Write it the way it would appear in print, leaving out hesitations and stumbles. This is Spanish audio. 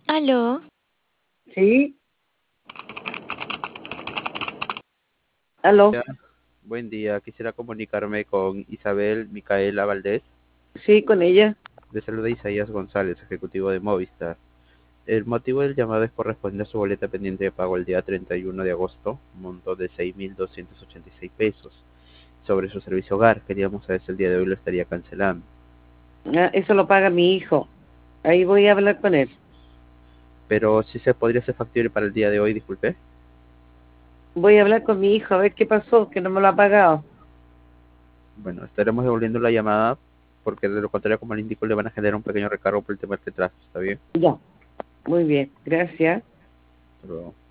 Aló, Sí, aló. Ya, buen día, quisiera comunicarme con Isabel Micaela Valdés. Sí, con ella. Le saluda Isaías González, ejecutivo de Movistar. El motivo del llamado es por responder a su boleta pendiente de pago el día 31 de agosto, monto de 6.286 pesos. Sobre su servicio hogar, queríamos saber si el día de hoy lo estaría cancelando. Ah, eso lo paga mi hijo. Ahí voy a hablar con él. Pero si se podría ser factible para el día de hoy, disculpe. Voy a hablar con mi hijo a ver qué pasó, que no me lo ha pagado. Bueno, estaremos devolviendo la llamada porque de lo contrario, como le indico, le van a generar un pequeño recargo por el tema del retraso. ¿Está bien? Ya, muy bien. Gracias. Hasta luego.